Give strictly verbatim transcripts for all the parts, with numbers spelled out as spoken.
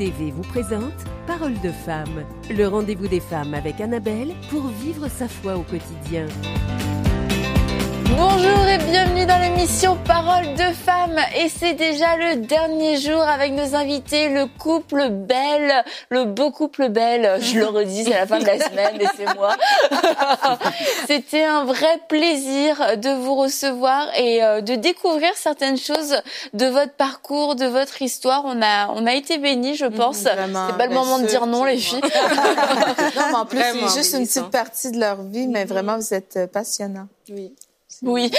T V vous présente Parole de femme, le rendez-vous des femmes avec Annabelle pour vivre sa foi au quotidien. Bonjour et bienvenue dans l'émission Parole de femmes. Et c'est déjà le dernier jour avec nos invités, le couple Bell, le beau couple Bell. Je le redis, c'est la fin de la semaine et c'est moi. C'était un vrai plaisir de vous recevoir et de découvrir certaines choses de votre parcours, de votre histoire. On a, on a été bénis, je pense. Vraiment, c'est pas le moment de dire non, les filles. Non, mais en plus, Vraiment c'est juste une petite partie de leur vie, mais vraiment, vous êtes passionnants. Oui. Oui,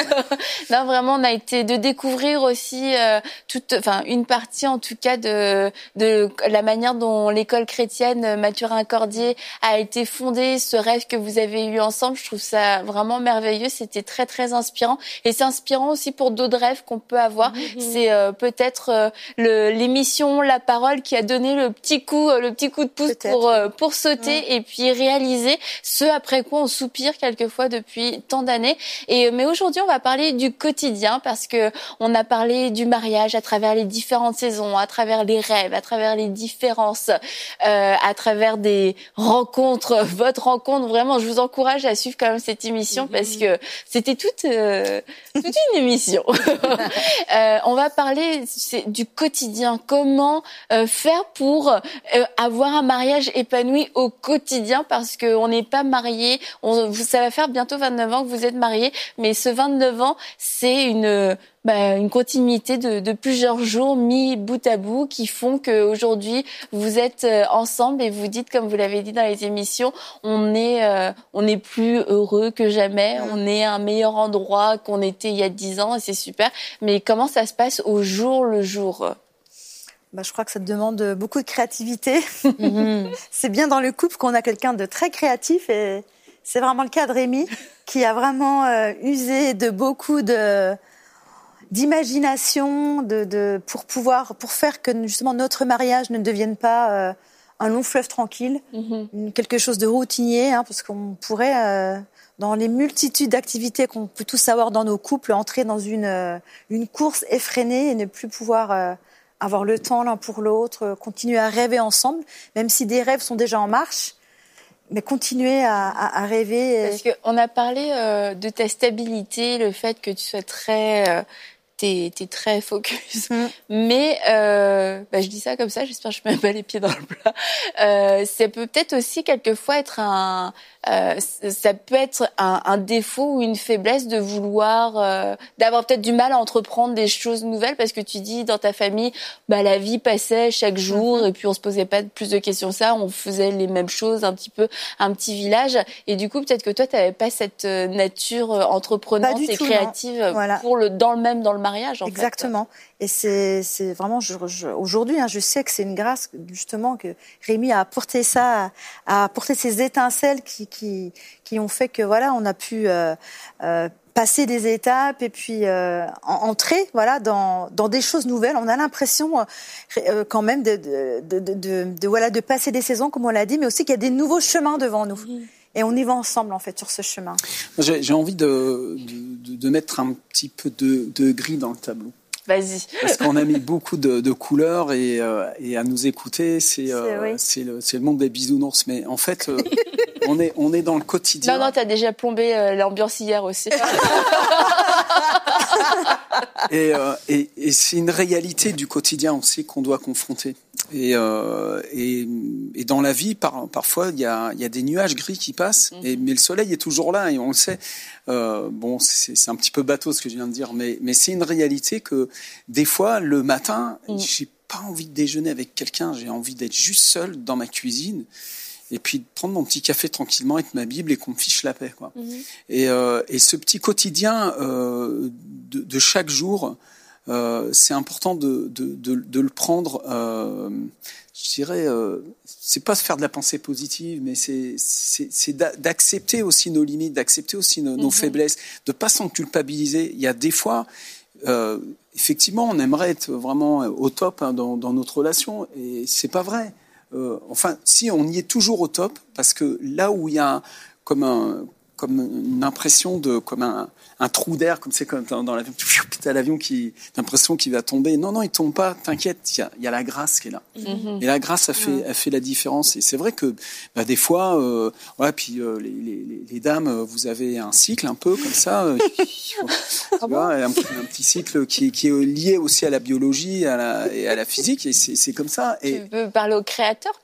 non vraiment on a été de découvrir aussi euh, toute, enfin une partie en tout cas de de la manière dont l'école chrétienne Mathurin-Cordier a été fondée, ce rêve que vous avez eu ensemble. Je trouve ça vraiment merveilleux, c'était très très inspirant et c'est inspirant aussi pour d'autres rêves qu'on peut avoir. Mm-hmm. C'est euh, peut-être euh, le l'émission La Parole qui a donné le petit coup le petit coup de pouce peut-être. pour euh, pour sauter mm. et puis réaliser ce après quoi on soupire quelquefois depuis tant d'années. Et, mais aujourd'hui, on va parler du quotidien parce que on a parlé du mariage à travers les différentes saisons, à travers les rêves, à travers les différences, euh, à travers des rencontres. Votre rencontre, vraiment, je vous encourage à suivre quand même cette émission parce que c'était toute, euh, toute une émission. euh, on va parler c'est, du quotidien. Comment euh, faire pour euh, avoir un mariage épanoui au quotidien parce qu'on n'est pas marié. On, ça va faire bientôt vingt-neuf ans que vous êtes mariés. Mais ce vingt-neuf ans, c'est une bah, une continuité de, de plusieurs jours mis bout à bout qui font qu'aujourd'hui vous êtes ensemble et vous dites, comme vous l'avez dit dans les émissions, on est euh, on est plus heureux que jamais, mmh. on est à un meilleur endroit qu'on était il y a dix ans et c'est super. Mais comment ça se passe au jour le jour ? Bah, je crois que ça demande beaucoup de créativité. Mmh. C'est bien dans le couple qu'on a quelqu'un de très créatif et c'est vraiment le cas de Rémi qui a vraiment euh, usé de beaucoup de d'imagination de, de pour pouvoir pour faire que justement notre mariage ne devienne pas euh, un long fleuve tranquille, mm-hmm. quelque chose de routinier, hein, parce qu'on pourrait euh, dans les multitudes d'activités qu'on peut tous avoir dans nos couples entrer dans une euh, une course effrénée et ne plus pouvoir euh, avoir le temps l'un pour l'autre, euh, continuer à rêver ensemble, même si des rêves sont déjà en marche. Mais continuer à, à, à rêver. Parce qu'on a parlé euh, de ta stabilité, le fait que tu sois très... Euh, t'es, t'es très focus. Mmh. Mais, euh, bah, je dis ça comme ça, j'espère que je mets pas les pieds dans le plat. Euh, ça peut peut-être aussi quelquefois être un... Euh, ça peut être un, un défaut ou une faiblesse de vouloir... Euh, d'avoir peut-être du mal à entreprendre des choses nouvelles parce que tu dis, dans ta famille, bah, la vie passait chaque jour mmh. et puis on se posait pas plus de questions que ça, on faisait les mêmes choses, un petit peu, un petit village. Et du coup, peut-être que toi, t'avais pas cette nature entreprenante et tout, créative voilà. pour le, dans le même, dans le mariage, en Exactement. fait. Et c'est, c'est vraiment, je, je, aujourd'hui, hein, je sais que c'est une grâce, justement, que Rémi a apporté ça, a apporté ces étincelles qui, qui, qui ont fait que, voilà, on a pu, euh, euh, passer des étapes et puis euh, entrer voilà dans dans des choses nouvelles. On a l'impression euh, quand même de de, de de de de voilà de passer des saisons comme on l'a dit, mais aussi qu'il y a des nouveaux chemins devant nous. Mmh. Et on y va ensemble en fait sur ce chemin. J'ai, j'ai envie de, de de mettre un petit peu de de gris dans le tableau. Vas-y. Parce qu'on a mis beaucoup de, de couleurs et, euh, et à nous écouter, c'est, euh, c'est, oui. c'est, le, c'est le monde des bisounours. Mais en fait, euh, on est on est dans le quotidien. Non, non, t'as déjà plombé euh, l'ambiance hier aussi. et, euh, et, et c'est une réalité du quotidien aussi qu'on doit confronter. Et, euh, et, et dans la vie, par, parfois, il y a, y a des nuages gris qui passent, mm-hmm. et, mais le soleil est toujours là, et on le sait. Euh, bon, c'est, c'est un petit peu bateau ce que je viens de dire, mais, mais c'est une réalité que des fois, le matin, mm. j'ai pas envie de déjeuner avec quelqu'un, j'ai envie d'être juste seul dans ma cuisine, et puis de prendre mon petit café tranquillement avec ma Bible et qu'on me fiche la paix, quoi. Mm-hmm. Et, euh, et ce petit quotidien euh, de, de chaque jour, Euh, c'est important de, de, de, de le prendre, euh, je dirais, euh, c'est pas se faire de la pensée positive, mais c'est, c'est, c'est d'accepter aussi nos limites, d'accepter aussi nos, nos mm-hmm. faiblesses, de pas s'en culpabiliser. Il y a des fois, euh, effectivement, on aimerait être vraiment au top hein, dans, dans notre relation, et c'est pas vrai. Euh, enfin, si, on y est toujours au top, parce que là où il y a comme un... comme une impression de comme un, un trou d'air, comme c'est comme dans, dans l'avion, t'as l'avion qui l'impression qu'il va tomber. Non, non, il tombe pas. T'inquiète, il y a, y a la grâce qui est là. Mm-hmm. Et la grâce a fait, mm. a fait la différence. Et c'est vrai que bah, des fois, euh, ouais, puis euh, les, les, les dames, vous avez un cycle un peu comme ça, euh, tu vois, un, un petit cycle qui, qui est lié aussi à la biologie, à la, et à la physique. Et c'est, c'est comme ça. Et tu veux parler au créateur?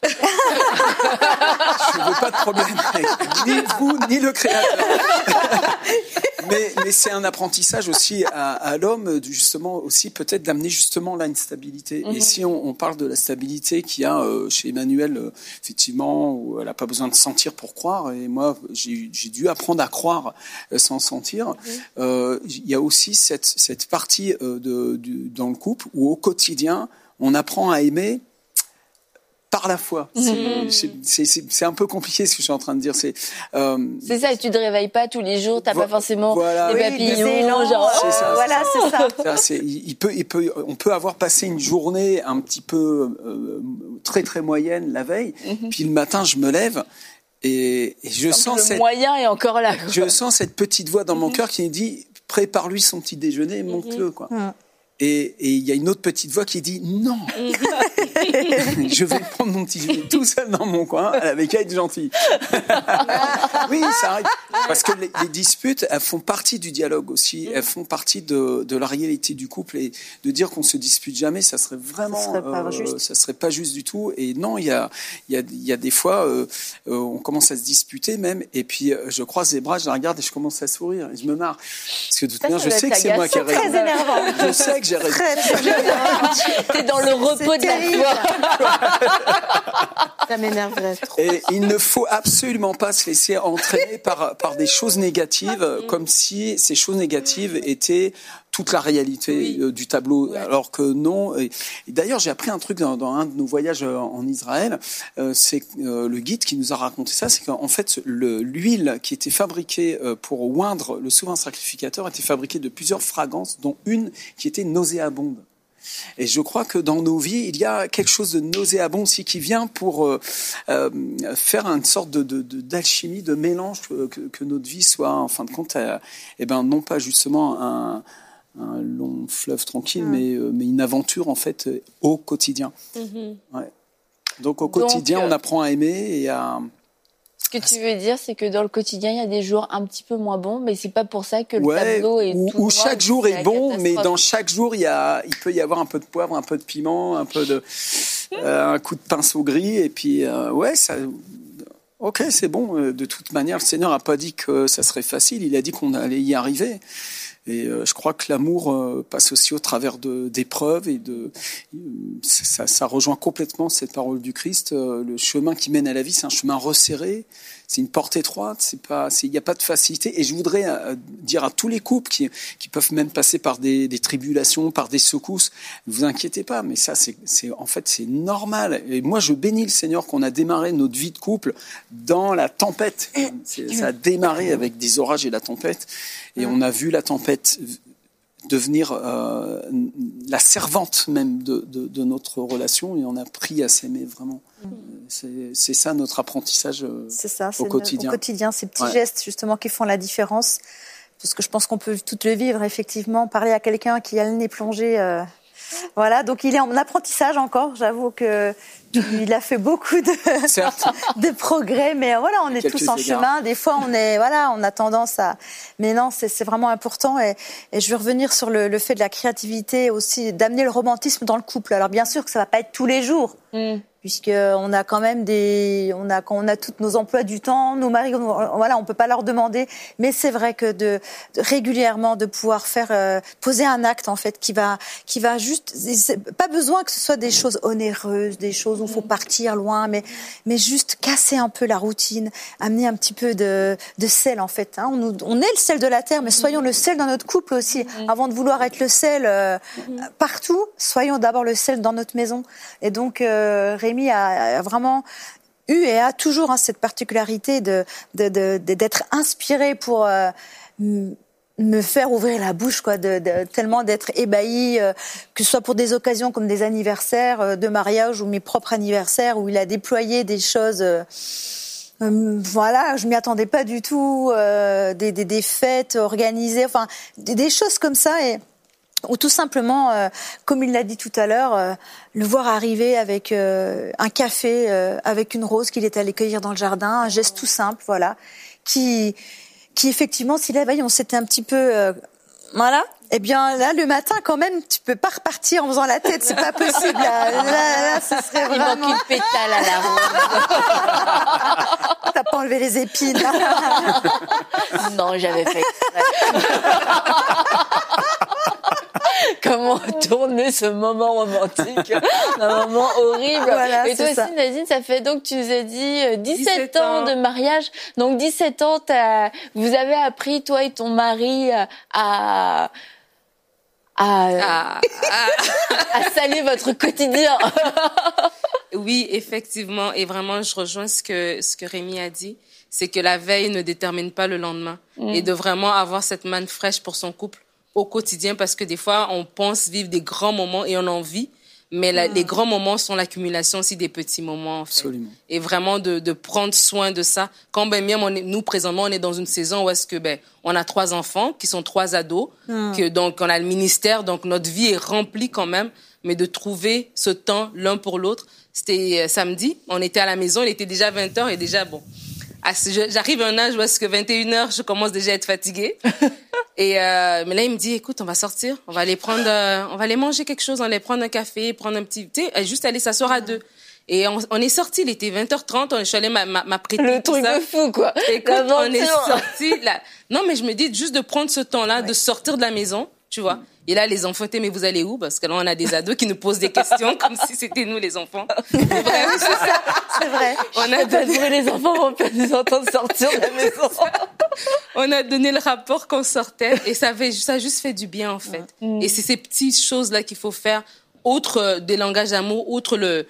Je ne veux pas de problème avec ni vous ni le créateur. mais, mais c'est un apprentissage aussi à, à l'homme, justement aussi peut-être d'amener justement là une stabilité. Mm-hmm. Et si on, on parle de la stabilité qu'il y a euh, chez Emmanuel, euh, effectivement, où elle n'a pas besoin de sentir pour croire. Et moi, j'ai, j'ai dû apprendre à croire euh, sans sentir. Mm-hmm. Euh, il y a aussi cette, cette partie euh, de, du, dans le couple où au quotidien, on apprend à aimer par la foi. C'est, c'est, c'est, c'est un peu compliqué ce que je suis en train de dire. C'est, euh, c'est ça, et tu te réveilles pas tous les jours, t'as vo- pas forcément voilà, les oui, papillons, genre. C'est ça, voilà, c'est ça. ça c'est, il peut, il peut, on peut avoir passé une journée un petit peu euh, très très moyenne la veille, mm-hmm. puis le matin je me lève. Et, et je donc sens le cette, moyen est encore là. Quoi. Je sens cette petite voix dans mon mm-hmm. cœur qui me dit prépare-lui son petit déjeuner, mm-hmm. monte-le quoi. Mm. Et il y a une autre petite voix qui dit non, je vais prendre mon petit déjeuner tout seul dans mon coin avec à être gentil. Oui, ça arrive. Parce que les, les disputes, elles font partie du dialogue aussi, elles font partie de, de la réalité du couple et de dire qu'on se dispute jamais, ça serait vraiment, ça serait pas, euh, juste. Ça serait pas juste du tout. Et non, il y a, il y a, il y a des fois, euh, euh, on commence à se disputer même, et puis euh, je croise les bras, je la regarde et je commence à sourire et je me marre. Parce que de toute manière, je sais que c'est moi qui ai raison. Très énervant. Je sais que j'ai raison. Très, très T'es dans le repos de la foi. Ça m'énerverait trop. Et il ne faut absolument pas se laisser entraîner par, par des choses négatives, comme si ces choses négatives étaient toute la réalité oui. euh, du tableau, ouais. alors que non. Et, et d'ailleurs, j'ai appris un truc dans, dans un de nos voyages en Israël, euh, c'est euh, le guide qui nous a raconté ça, c'est qu'en fait, le, l'huile qui était fabriquée euh, pour oindre le souverain sacrificateur était fabriquée de plusieurs fragrances, dont une qui était nauséabonde. Et je crois que dans nos vies, il y a quelque chose de nauséabond aussi qui vient pour euh, euh, faire une sorte de, de, de, d'alchimie, de mélange, que, que, que notre vie soit, en fin de compte, euh, eh ben, non pas justement un... un long fleuve tranquille, mmh. mais, euh, mais une aventure en fait euh, au quotidien. Mmh. Ouais. Donc au Donc, quotidien, euh, on apprend à aimer et à... Ce que tu veux dire, c'est que dans le quotidien, il y a des jours un petit peu moins bons, mais c'est pas pour ça que le ouais, tableau est ou, tout Où chaque jour est bon, mais dans chaque chaque jour, il, y a, il peut y avoir un peu de poivre, un peu de piment, un peu de... euh, un coup de pinceau gris, et puis euh, ouais, ça... Ok, c'est bon. De toute manière, le Seigneur n'a pas dit que ça serait facile, il a dit qu'on allait y arriver. Et euh, je crois que l'amour euh, passe aussi au travers de, d'épreuves et de euh, ça, ça rejoint complètement cette parole du Christ. Euh, le chemin qui mène à la vie, c'est un chemin resserré, c'est une porte étroite, c'est pas, il n'y a pas de facilité. Et je voudrais euh, dire à tous les couples qui, qui peuvent même passer par des, des tribulations, par des secousses, ne vous inquiétez pas, mais ça, c'est, c'est en fait, c'est normal. Et moi, je bénis le Seigneur qu'on a démarré notre vie de couple dans la tempête. C'est, ça a démarré avec des orages et la tempête. Et on a vu la tempête devenir euh, la servante même de, de, de notre relation, et on a appris à s'aimer vraiment. Mmh. C'est, c'est ça notre apprentissage euh, c'est ça, c'est au quotidien. Au quotidien, ces petits ouais. gestes justement qui font la différence. Parce que je pense qu'on peut tout le vivre, effectivement. Parler à quelqu'un qui a le nez plongé... Euh... Voilà, donc il est en apprentissage encore. J'avoue que il a fait beaucoup de, de progrès, mais voilà, on est tous en égards. chemin. Des fois, on est, voilà, on a tendance à, mais non, c'est, c'est vraiment important. Et, et je veux revenir sur le, le fait de la créativité aussi, d'amener le romantisme dans le couple. Alors bien sûr que ça va pas être tous les jours. Mm. Puisque on a quand même des, on a quand on a tous nos emplois du temps, nos maris, on, voilà, on peut pas leur demander. Mais c'est vrai que de, de régulièrement de pouvoir faire euh, poser un acte en fait qui va, qui va juste, c'est pas besoin que ce soit des choses onéreuses, des choses où il faut partir loin, mais mais juste casser un peu la routine, amener un petit peu de de sel en fait. Hein. On, on est le sel de la terre, mais soyons le sel dans notre couple aussi. Avant de vouloir être le sel euh, partout, soyons d'abord le sel dans notre maison. Et donc euh, Rémi a vraiment eu et a toujours hein, cette particularité de, de, de, de, d'être inspiré pour euh, m- me faire ouvrir la bouche, quoi, de, de, tellement d'être ébahi, euh, que ce soit pour des occasions comme des anniversaires euh, de mariage ou mes propres anniversaires, où il a déployé des choses... Euh, Euh, voilà, je m'y attendais pas du tout. Euh, des, des, des fêtes organisées, enfin des, des choses comme ça, et ou tout simplement, euh, comme il l'a dit tout à l'heure, euh, le voir arriver avec euh, un café, euh, avec une rose qu'il est allé cueillir dans le jardin, un geste tout simple, voilà, qui, qui effectivement, si la veille on s'était un petit peu, euh, voilà. Eh bien, là, le matin, quand même, tu peux pas repartir en faisant la tête, c'est pas possible. Là, là, là ce serait Il vraiment... manque une pétale à la rose. T'as pas enlevé les épines. Non, j'avais fait exprès. Comment tourner ce moment romantique, un moment horrible. Voilà, et toi c'est aussi, ça. Nadine, ça fait donc, tu nous as dit, euh, dix-sept, dix-sept ans ans de mariage. Donc, dix-sept ans, t'as, vous avez appris, toi et ton mari, à, à, Ah, ah. à saler votre quotidien. Oui, effectivement. Et vraiment, je rejoins ce que, ce que Rémi a dit. C'est que la veille ne détermine pas le lendemain. Mm. Et de vraiment avoir cette manne fraîche pour son couple au quotidien, parce que des fois, on pense vivre des grands moments et on en vit. Mais la, mmh. les grands moments sont l'accumulation aussi des petits moments, en fait. Absolument. Et vraiment de, de prendre soin de ça. Quand ben même on est, nous présentement, on est dans une saison où est-ce que ben on a trois enfants qui sont trois ados, mmh. que donc on a le ministère, donc notre vie est remplie quand même. Mais de trouver ce temps l'un pour l'autre, c'était euh, samedi, on était à la maison, il était déjà vingt heures et déjà bon. À ce, j'arrive à un âge où est-ce que vingt et une heures, je commence déjà à être fatiguée. Et euh, mais là, il me dit, écoute, on va sortir, on va aller prendre, euh, on va aller manger quelque chose, on va aller prendre un café, prendre un petit, tu sais, juste aller s'asseoir à deux. Et on, on est sorti, il était vingt heures trente, je suis allée m'apprêter. Le truc ça. de fou, quoi. Écoute, on est sorti là. Non, mais je me dis juste de prendre ce temps-là, ouais. de sortir de la maison, tu vois. Et là, les enfants étaient, mais vous allez où? Parce que là, on a des ados qui nous posent des questions comme si c'était nous les enfants. C'est vrai, c'est ça. C'est vrai. On a donné les enfants vont pas nous entendre sortir de la maison. On a donné le rapport qu'on sortait et ça avait, ça a juste fait du bien, en fait. Mmh. Et c'est ces petites choses-là qu'il faut faire, outre des langages d'amour, outre le,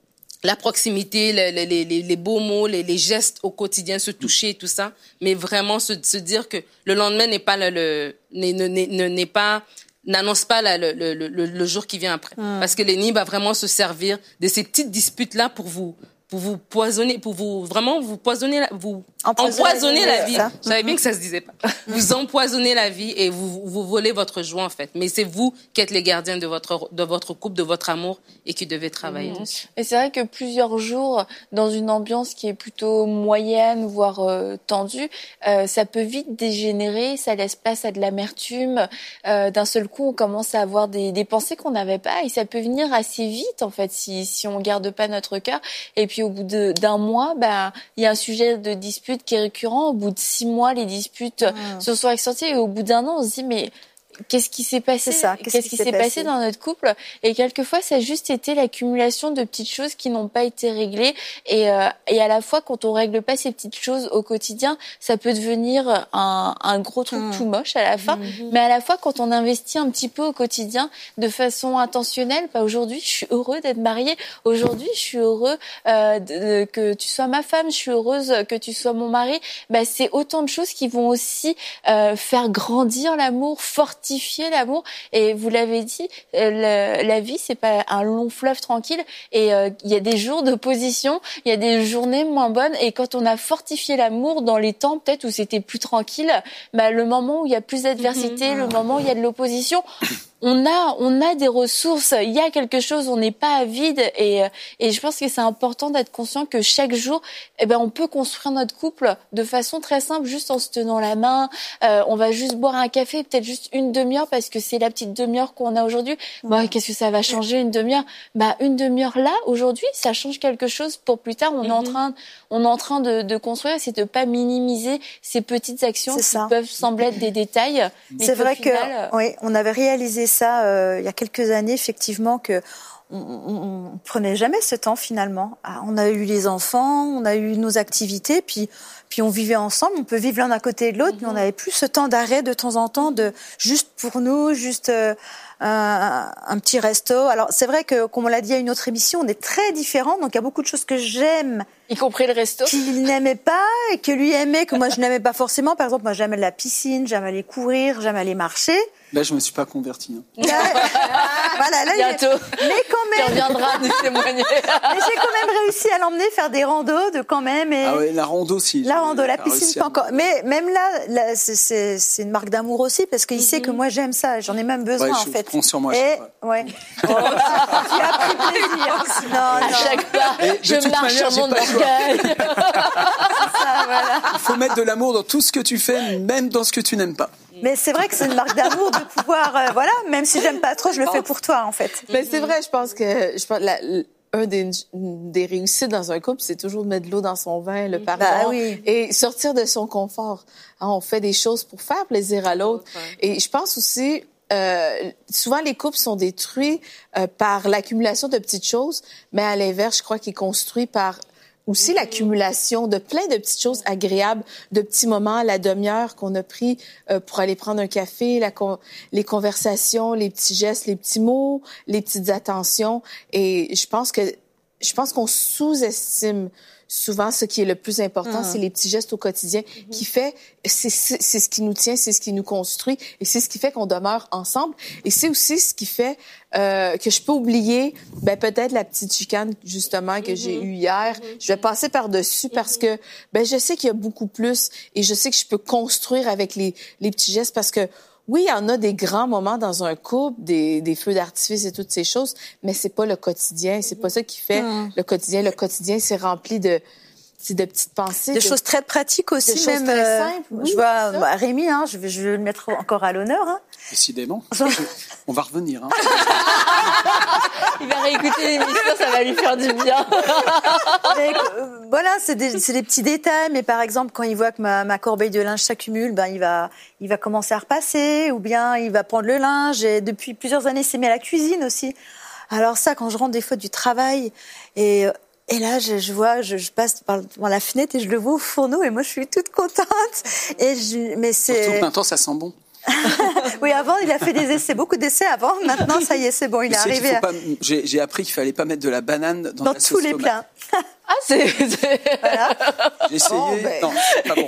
la proximité, les, les, les, les beaux mots, les, les gestes au quotidien, se toucher et tout ça. Mais vraiment se, se dire que le lendemain n'est pas le, le n'est, n'est, n'est pas, n'annonce pas la, le, le, le, le jour qui vient après. Mmh. Parce que l'ennemi va vraiment se servir de ces petites disputes-là pour vous, pour vous poisonner, pour vous, vraiment vous poisonner, vous empoisonner, empoisonner la vie. Je savais bien que ça se disait pas. Vous empoisonnez la vie et vous, vous volez votre joie, en fait. Mais c'est vous qui êtes les gardiens de votre, de votre couple, de votre amour et qui devez travailler mmh. dessus. Et c'est vrai que plusieurs jours dans une ambiance qui est plutôt moyenne, voire euh, tendue, euh, ça peut vite dégénérer, ça laisse place à de l'amertume. Euh, d'un seul coup, on commence à avoir des, des pensées qu'on n'avait pas et ça peut venir assez vite, en fait, si, si on garde pas notre cœur. Et puis, au bout de, d'un mois, ben, il y a un sujet de dispute qui est récurrent. Au bout de six mois, les disputes mmh. se sont extendues et au bout d'un an, on se dit mais qu'est-ce qui s'est passé? C'est ça. Qu'est-ce, qu'est-ce qui, qui s'est passé? passé dans notre couple? Et quelquefois, ça a juste été l'accumulation de petites choses qui n'ont pas été réglées. Et, euh, et à la fois, quand on règle pas ces petites choses au quotidien, ça peut devenir un, un gros truc mmh. tout moche à la fin. Mmh. Mais à la fois, quand on investit un petit peu au quotidien de façon intentionnelle, bah aujourd'hui, je suis heureux d'être mariée. Aujourd'hui, je suis heureux euh, de, de, que tu sois ma femme. Je suis heureuse que tu sois mon mari. Bah, c'est autant de choses qui vont aussi euh, faire grandir l'amour, fortifier l'amour. Et vous l'avez dit, le, la vie c'est pas un long fleuve tranquille et il euh, y a des jours d'opposition, il y a des journées moins bonnes et quand on a fortifié l'amour dans les temps peut-être où c'était plus tranquille, bah le moment où il y a plus d'adversité, mmh. le moment où il y a de l'opposition, on a on a des ressources, il y a quelque chose, on n'est pas vide et et je pense que c'est important d'être conscient que chaque jour eh ben on peut construire notre couple de façon très simple juste en se tenant la main, euh, on va juste boire un café, peut-être juste une demi-heure parce que c'est la petite demi-heure qu'on a aujourd'hui. Bah, qu'est-ce que ça va changer une demi-heure? Bah une demi-heure là aujourd'hui, ça change quelque chose pour plus tard. On mm-hmm. est en train on est en train de de construire, c'est de pas minimiser ces petites actions c'est qui ça. peuvent sembler être des détails. Mais c'est vrai final, que oui, on avait réalisé ça euh, il y a quelques années effectivement que on, on, on prenait jamais ce temps finalement. Ah, on a eu les enfants, on a eu nos activités, puis puis on vivait ensemble. On peut vivre l'un à côté de l'autre, mm-hmm. mais on n'avait plus ce temps d'arrêt de temps en temps, de juste pour nous, juste euh, un, un petit resto. Alors c'est vrai que comme on l'a dit à une autre émission, on est très différents, donc il y a beaucoup de choses que j'aime, y compris le resto, qu'il n'aimait pas et que lui aimait, que moi je n'aimais pas forcément. Par exemple, moi j'aime la piscine, j'aime aller courir, j'aime aller marcher. Là, je me suis pas converti. Hein. Voilà, là, bientôt. Il... Mais quand même. Tu reviendras nous témoigner. Mais j'ai quand même réussi à l'emmener faire des randos de quand même. Et... Ah ouais, la rando aussi. La rando, la piscine, pas à... encore. Mais même là, là c'est, c'est, c'est une marque d'amour aussi parce qu'il mm-hmm. sait que moi j'aime ça. J'en ai même besoin ouais, en je fait. Prends sur moi. Et ouais. Oh, tu as pris plaisir. Non, à non. chaque pas, je marche sur mon orgueil. Voilà. Il faut mettre de l'amour dans tout ce que tu fais, même dans ce que tu n'aimes pas. Mais c'est vrai que c'est une marque d'amour de pouvoir, euh, voilà, même si j'aime pas trop, je le fais pour toi en fait. Mais c'est vrai, je pense que je pense la, un des, des réussites dans un couple, c'est toujours de mettre de l'eau dans son vin, le pardon, bah, oui. et sortir de son confort. Hein, on fait des choses pour faire plaisir à l'autre. Et je pense aussi, euh, souvent les couples sont détruits euh, par l'accumulation de petites choses, mais à l'inverse, je crois qu'ils sont construits par aussi l'accumulation de plein de petites choses agréables, de petits moments, la demi-heure qu'on a pris euh, pour aller prendre un café, la con- les conversations, les petits gestes, les petits mots, les petites attentions. Et je pense que je pense qu'on sous-estime souvent ce qui est le plus important, ah. c'est les petits gestes au quotidien mm-hmm. qui fait, c'est, c'est, c'est ce qui nous tient, c'est ce qui nous construit et c'est ce qui fait qu'on demeure ensemble. Et c'est aussi ce qui fait euh, que je peux oublier, ben peut-être la petite chicane justement que mm-hmm. j'ai eue hier. Mm-hmm. Je vais passer par-dessus mm-hmm. parce que ben je sais qu'il y a beaucoup plus et je sais que je peux construire avec les, les petits gestes parce que oui, il y en a des grands moments dans un couple, des, des feux d'artifice et toutes ces choses, mais c'est pas le quotidien. C'est pas ça qui fait mmh. le quotidien. Le quotidien, c'est rempli de, c'est de petites pensées. Des de, choses très pratiques aussi, des même. Choses très simples. Euh, oui, je vois bah, Rémi, hein, je, vais, je vais le mettre encore à l'honneur. Hein. Décidément. On va revenir. Hein. Il va réécouter l'émission, ça va lui faire du bien. Mais, euh, voilà, c'est des, c'est des petits détails. Mais par exemple, quand il voit que ma, ma corbeille de linge s'accumule, ben il va, il va commencer à repasser, ou bien il va prendre le linge. Et depuis plusieurs années, il s'est mis à la cuisine aussi. Alors ça, quand je rentre des fois du travail et Et là, je, je vois, je, je passe par, par la fenêtre et je le vois au fourneau et moi, je suis toute contente. Et je, mais c'est. Surtout que maintenant, ça sent bon. Oui, avant, il a fait des essais, beaucoup d'essais avant. Maintenant, ça y est, c'est bon, il mais est arrivé. À... Pas, j'ai, j'ai appris qu'il fallait pas mettre de la banane dans, dans la tous les tomate. plats. Ah, c'est. c'est... Voilà. J'ai essayé. Oh, ben... Non, c'est pas bon.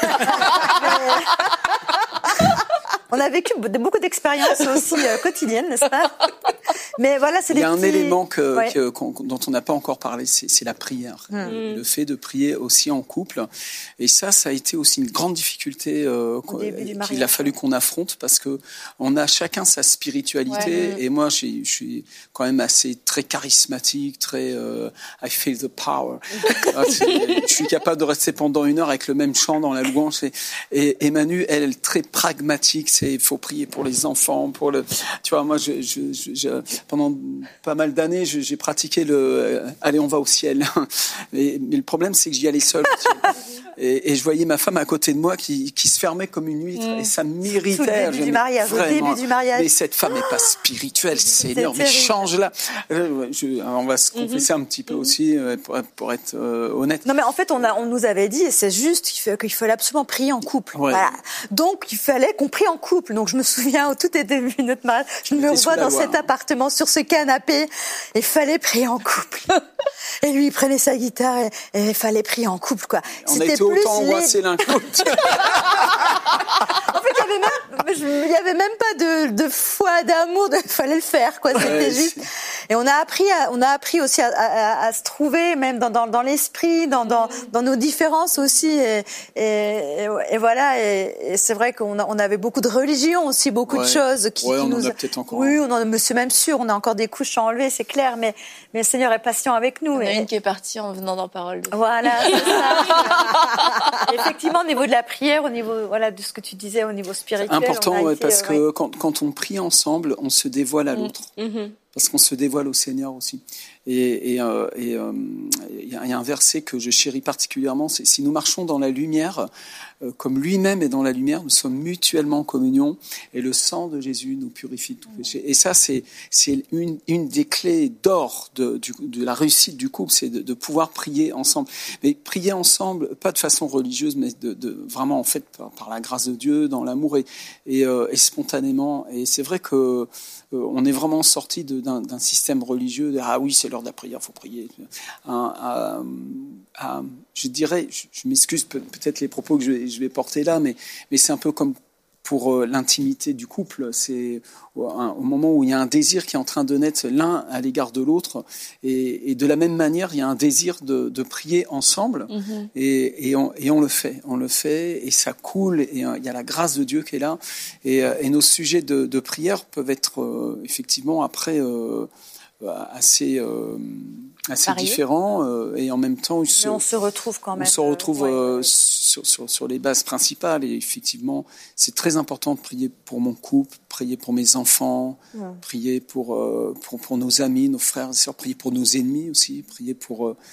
On a vécu beaucoup d'expériences aussi euh, quotidiennes, n'est-ce pas? Mais voilà, c'est des Il y a un petits... élément que, ouais. que, dont on n'a pas encore parlé, c'est, c'est la prière. Mmh. Le, le fait de prier aussi en couple. Et ça, ça a été aussi une grande difficulté euh, qu'il a fallu qu'on affronte parce que on a chacun sa spiritualité. Ouais. Et moi, je suis quand même assez très charismatique, très euh, I feel the power. Je suis capable de rester pendant une heure avec le même chant dans la louange. Et, et, et Manu, elle, elle est très pragmatique. Il faut prier pour les enfants, pour le. Tu vois, moi, je, je, je, je, pendant pas mal d'années, je, j'ai pratiqué le. Euh, allez, on va au ciel. Mais, mais le problème, c'est que j'y allais seul. et, et je voyais ma femme à côté de moi qui, qui se fermait comme une huître, mmh. et ça m'irritait. Tout le début je, du mariage. Vraiment, au début du mariage. Mais cette femme n'est pas spirituelle, c'est énorme. Mais change là. Je, on va se confesser mmh. un petit peu mmh. aussi pour, pour être euh, honnête. Non, mais en fait, on a, on nous avait dit, et c'est juste qu'il, faut, qu'il fallait absolument prier en couple. Ouais. Voilà. Donc, il fallait qu'on prie en couple. Donc je me souviens au tout début de notre mariage, je me revois dans cet appartement sur ce canapé, et il fallait prier en couple. Et lui il prenait sa guitare et il fallait prier en couple quoi. On C'était a été plus autant angoissés les... l'un que l'autre. En fait il y avait même, il y avait même pas de, de foi, d'amour, il fallait le faire quoi. C'était ouais, juste. Et on a appris, à, on a appris aussi à, à, à se trouver même dans, dans, dans l'esprit, dans, dans, dans nos différences aussi. Et, et, et voilà. Et, et c'est vrai qu'on a, on avait beaucoup de religion aussi, beaucoup ouais. de choses qui, ouais, qui on nous. En a peut-être encore. Oui, on en est même sûr. On a encore des couches à enlever, c'est clair. Mais, mais le Seigneur est patient avec nous. On et... a une qui est partie en venant dans Parole de Femme. Voilà. C'est ça. Effectivement, au niveau de la prière, au niveau voilà de ce que tu disais, au niveau spirituel. C'est important, ouais, été, parce euh, que ouais. quand, quand on prie ensemble, on se dévoile à l'autre. Mm-hmm. Parce qu'on se dévoile au Seigneur aussi. Et il euh, et, euh, y, y a un verset que je chéris particulièrement, c'est « Si nous marchons dans la lumière, euh, comme lui-même est dans la lumière, nous sommes mutuellement en communion, et le sang de Jésus nous purifie de tout péché. » Et ça, c'est, c'est une, une des clés d'or de, du, de la réussite du couple, c'est de, de pouvoir prier ensemble. Mais prier ensemble, pas de façon religieuse, mais de, de vraiment, en fait, par, par la grâce de Dieu, dans l'amour et, et, euh, et spontanément. Et c'est vrai que on est vraiment sorti de, d'un, d'un système religieux de, ah oui, c'est l'heure de la prière, il faut prier. À, à, à, je dirais, je, je m'excuse peut, peut-être les propos que je vais, je vais porter là, mais, mais c'est un peu comme pour euh, l'intimité du couple. C'est au, un, au moment où il y a un désir qui est en train de naître l'un à l'égard de l'autre. Et, et de la même manière, il y a un désir de, de prier ensemble. Mm-hmm. Et, et, on, et on le fait. On le fait et ça coule. Et euh, il y a la grâce de Dieu qui est là. Et, euh, et nos sujets de, de prière peuvent être euh, effectivement après euh, assez... Euh, assez différents euh, et en même temps se, on se retrouve quand même on se retrouve euh, euh, ouais. sur, sur, sur les bases principales et effectivement c'est très important de prier pour mon couple, prier pour mes enfants, ouais. prier pour, euh, pour pour nos amis, nos frères et sœurs, prier pour nos ennemis aussi, prier pour euh,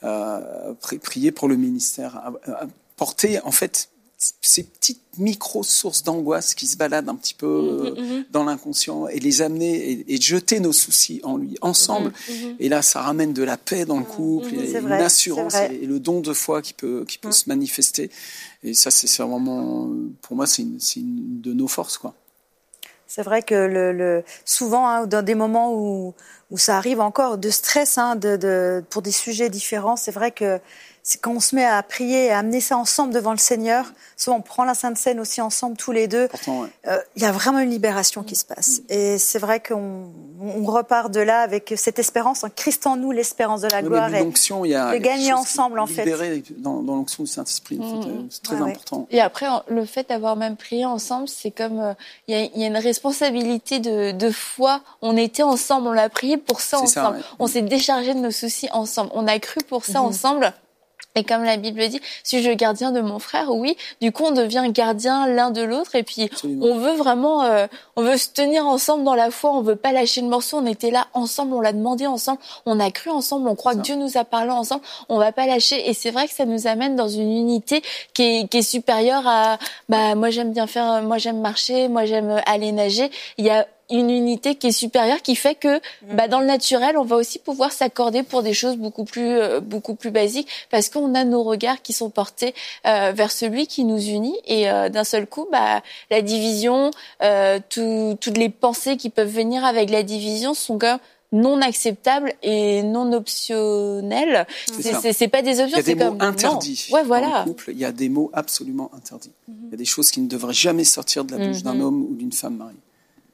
euh, prier pour le ministère, porter en fait ces petites micro-sources d'angoisse qui se baladent un petit peu mmh, mmh. dans l'inconscient et les amener et, et jeter nos soucis en lui, ensemble. Mmh, mmh. Et là, ça ramène de la paix dans le couple, mmh, et une vrai, assurance et, et le don de foi qui peut, qui peut mmh. se manifester. Et ça, c'est, c'est vraiment, pour moi, c'est une, c'est une de nos forces, quoi. C'est vrai que le, le, souvent, hein, dans des moments où, où ça arrive encore, de stress hein, de, de, pour des sujets différents, c'est vrai que c'est quand on se met à prier et à amener ça ensemble devant le Seigneur, souvent on prend la Sainte Seine aussi ensemble tous les deux, il ouais. euh, y a vraiment une libération qui se passe. Mmh. Et c'est vrai qu'on on repart de là avec cette espérance, en Christ en nous, l'espérance de la oui, gloire, et l'onction, il y a de gagner ensemble en fait. Libéré dans, dans l'onction du Saint-Esprit, mmh. en fait, c'est très ah, important. Ouais. Et après, le fait d'avoir même prié ensemble, c'est comme, il euh, y, y a une responsabilité de, de foi. On était ensemble, on l'a prié pour ça c'est ensemble. Ça, ouais. On mmh. s'est déchargé de nos soucis ensemble. On a cru pour ça mmh. ensemble. Et comme la Bible dit, suis-je le gardien de mon frère? Oui. Du coup, on devient gardien l'un de l'autre. Et puis, Absolument. on veut vraiment, euh, on veut se tenir ensemble dans la foi. On veut pas lâcher le morceau. On était là ensemble. On l'a demandé ensemble. On a cru ensemble. On croit que Dieu nous a parlé ensemble. On va pas lâcher. Et c'est vrai que ça nous amène dans une unité qui est, qui est supérieure à, bah, moi j'aime bien faire, moi j'aime marcher, moi j'aime aller nager. Il y a une unité qui est supérieure, qui fait que bah, dans le naturel, on va aussi pouvoir s'accorder pour des choses beaucoup plus euh, beaucoup plus basiques, parce qu'on a nos regards qui sont portés euh, vers celui qui nous unit, et euh, d'un seul coup, bah, la division, euh, tout, toutes les pensées qui peuvent venir avec la division sont quand même non acceptables et non optionnelles. C'est, c'est, c'est, c'est pas des options, c'est comme... Il y a des mots interdits. Ouais, voilà. Dans le couple, il y a des mots absolument interdits. Mm-hmm. Il y a des choses qui ne devraient jamais sortir de la bouche mm-hmm. d'un homme ou d'une femme mariée.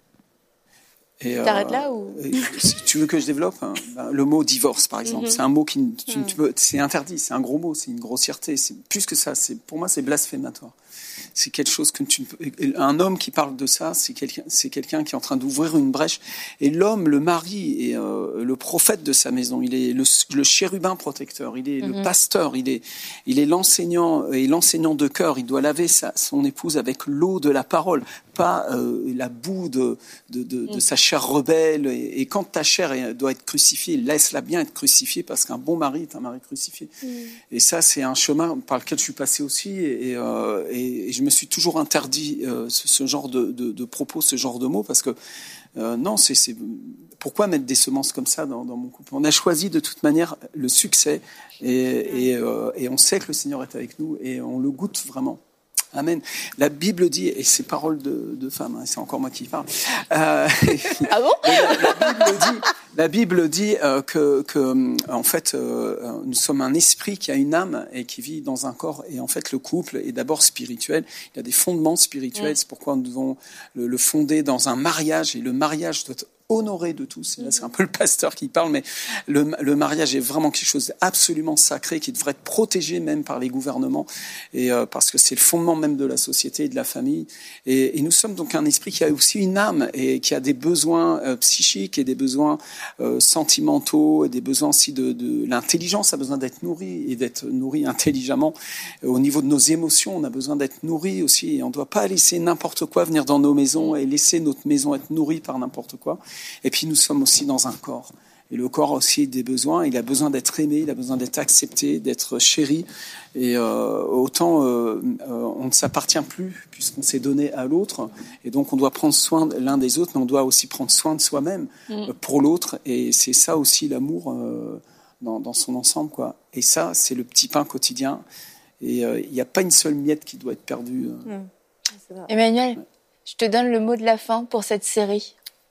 Et T'arrêtes euh, là ou si tu veux que je développe hein, ben, le mot divorce par exemple, mm-hmm. c'est un mot qui tu, tu peux, c'est interdit, c'est un gros mot, c'est une grossièreté, c'est plus que ça, c'est pour moi c'est blasphématoire. C'est quelque chose que tu un homme qui parle de ça, c'est quelqu'un c'est quelqu'un qui est en train d'ouvrir une brèche, et l'homme, le mari est euh, le prophète de sa maison, il est le, le chérubin protecteur, il est mm-hmm. le pasteur, il est il est l'enseignant et l'enseignant de cœur, il doit laver sa, son épouse avec l'eau de la parole, pas euh, la boue de de, de, de mm. sa chair rebelle, et, et quand ta chair doit être crucifiée, laisse-la bien être crucifiée, parce qu'un bon mari est un mari crucifié. Mm. Et ça, c'est un chemin par lequel je suis passé aussi, et, euh, et, et je me suis toujours interdit euh, ce, ce genre de, de, de propos, ce genre de mots, parce que euh, non, c'est, c'est pourquoi mettre des semences comme ça dans, dans mon couple? On a choisi de toute manière le succès, et, et, euh, et on sait que le Seigneur est avec nous, et on le goûte vraiment. Amen. La Bible dit, et c'est parole de, de femme, hein, c'est encore moi qui parle. Euh, ah bon la, la Bible dit, la Bible dit euh, que, que, en fait, euh, nous sommes un esprit qui a une âme et qui vit dans un corps. Et en fait, le couple est d'abord spirituel. Il y a des fondements spirituels. Mmh. C'est pourquoi nous devons le, le fonder dans un mariage. Et le mariage doit être honoré de tous. Et là, c'est un peu le pasteur qui parle, mais le, le mariage est vraiment quelque chose d'absolument sacré, qui devrait être protégé même par les gouvernements, et euh, parce que c'est le fondement même de la société et de la famille. Et, et nous sommes donc un esprit qui a aussi une âme et qui a des besoins euh, psychiques et des besoins euh, sentimentaux, et des besoins aussi de, de l'intelligence a besoin d'être nourri, et d'être nourri intelligemment. Et au niveau de nos émotions, on a besoin d'être nourri aussi, et on ne doit pas laisser n'importe quoi venir dans nos maisons et laisser notre maison être nourrie par n'importe quoi. Et puis nous sommes aussi dans un corps. Et le corps a aussi des besoins. Il a besoin d'être aimé, il a besoin d'être accepté, d'être chéri. Et euh, autant euh, euh, on ne s'appartient plus puisqu'on s'est donné à l'autre. Et donc on doit prendre soin l'un des autres, mais on doit aussi prendre soin de soi-même euh, pour l'autre. Et c'est ça aussi l'amour euh, dans, dans son ensemble, quoi. Et ça, c'est le petit pain quotidien. Et il euh, n'y a pas une seule miette qui doit être perdue. Euh. Mmh. Emmanuel, ouais. Je te donne le mot de la fin pour cette série.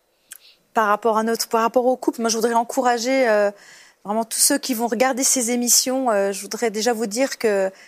Par rapport à notre, par rapport au couple, moi je voudrais encourager euh, vraiment tous ceux qui vont regarder ces émissions. Euh, je voudrais déjà vous dire que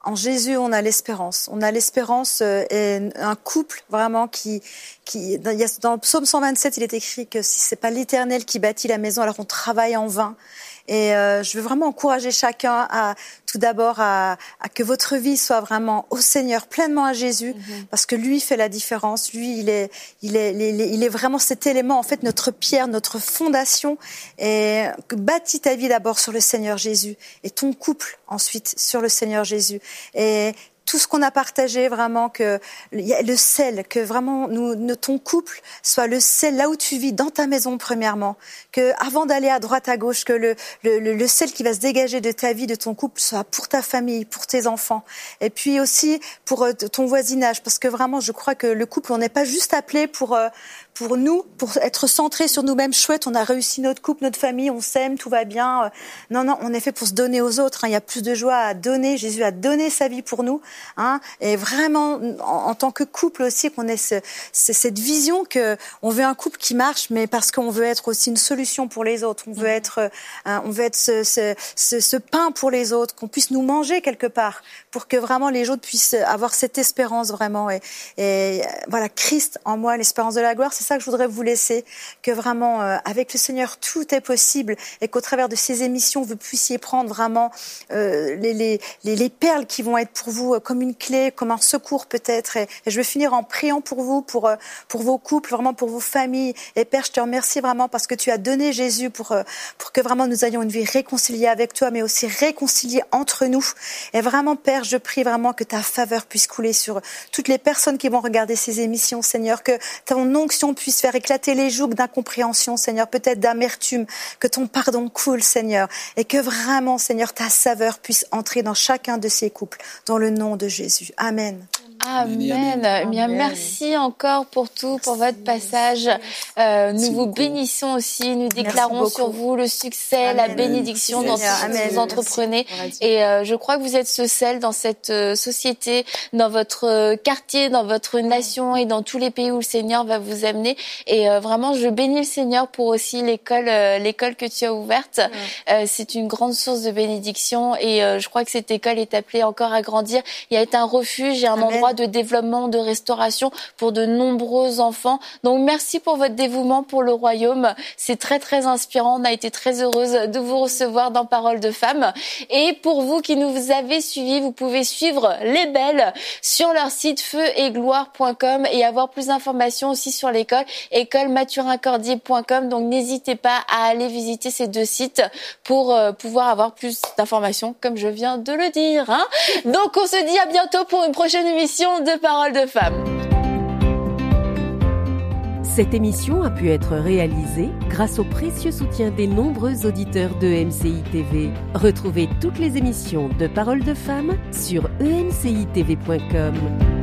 En Jésus, on a l'espérance. On a l'espérance euh, et un couple vraiment qui, qui, dans, il y a, dans le psaume cent vingt-sept, il est écrit que si c'est pas l'Éternel qui bâtit la maison, alors on travaille en vain. Et euh, je veux vraiment encourager chacun à, tout d'abord, à, à que votre vie soit vraiment au Seigneur, pleinement à Jésus, mm-hmm. parce que lui fait la différence. Lui, il est, il est, il est, il est vraiment cet élément, en fait, notre pierre, notre fondation. Et bâtis ta vie d'abord sur le Seigneur Jésus, et ton couple ensuite sur le Seigneur Jésus. Et tout ce qu'on a partagé, vraiment, que le sel, que vraiment nous, ton couple soit le sel là où tu vis, dans ta maison premièrement, que avant d'aller à droite à gauche, que le, le, le sel qui va se dégager de ta vie, de ton couple, soit pour ta famille, pour tes enfants, et puis aussi pour ton voisinage, parce que vraiment, je crois que le couple, on n'est pas juste appelé pour pour nous, pour être centré sur nous-mêmes. Chouette, on a réussi notre couple, notre famille, on s'aime, tout va bien. Non, non, on est fait pour se donner aux autres. Hein. Il y a plus de joie à donner. Jésus a donné sa vie pour nous. Hein. Et vraiment, en, en tant que couple aussi, qu'on ait ce, ce, cette vision que on veut un couple qui marche, mais parce qu'on veut être aussi une solution pour les autres. On veut être, euh, on veut être ce, ce, ce, ce pain pour les autres, qu'on puisse nous manger quelque part, pour que vraiment les autres puissent avoir cette espérance vraiment. Et, et voilà, Christ en moi, l'espérance de la gloire. C'est ça que je voudrais vous laisser, que vraiment euh, avec le Seigneur tout est possible, et qu'au travers de ces émissions vous puissiez prendre vraiment euh, les, les, les, les perles qui vont être pour vous euh, comme une clé, comme un secours peut-être. Et, et je vais finir en priant pour vous, pour euh, pour vos couples, vraiment pour vos familles. Et Père, je te remercie vraiment parce que tu as donné Jésus pour euh, pour que vraiment nous ayons une vie réconciliée avec toi, mais aussi réconciliée entre nous. Et vraiment, Père, je prie vraiment que ta faveur puisse couler sur toutes les personnes qui vont regarder ces émissions, Seigneur, que ton onction puisse faire éclater les jougs d'incompréhension, Seigneur, peut-être d'amertume, que ton pardon coule, Seigneur, et que vraiment, Seigneur, ta saveur puisse entrer dans chacun de ces couples, dans le nom de Jésus. Amen. Amen. Amen. Bien, merci encore pour tout, pour votre passage. Euh, nous vous beaucoup. bénissons aussi. Nous déclarons sur vous le succès, Amen. la bénédiction Amen. dans tout ce que vous entreprenez. Merci. Et euh, je crois que vous êtes ce sel dans cette euh, société, dans votre euh, quartier, dans votre nation et dans tous les pays où le Seigneur va vous amener. Et euh, vraiment, je bénis le Seigneur pour aussi l'école, euh, l'école que tu as ouverte. Euh, c'est une grande source de bénédiction. Et euh, je crois que cette école est appelée encore à grandir. Il y a été un refuge et un Amen. endroit de développement, de restauration pour de nombreux enfants. Donc merci pour votre dévouement pour le royaume. C'est très très inspirant. On a été très heureuse de vous recevoir dans Parole de Femmes. Et pour vous qui nous avez suivis, vous pouvez suivre les belles sur leur site feu et gloire point com et avoir plus d'informations aussi sur l'école, école mathurin cordier point com. Donc n'hésitez pas à aller visiter ces deux sites pour euh, pouvoir avoir plus d'informations, comme je viens de le dire. Hein. Donc on se dit à bientôt pour une prochaine émission de Parole de Femmes. Cette émission a pu être réalisée grâce au précieux soutien des nombreux auditeurs de M C I T V. Retrouvez toutes les émissions de Parole de Femmes sur e m c i t v point com.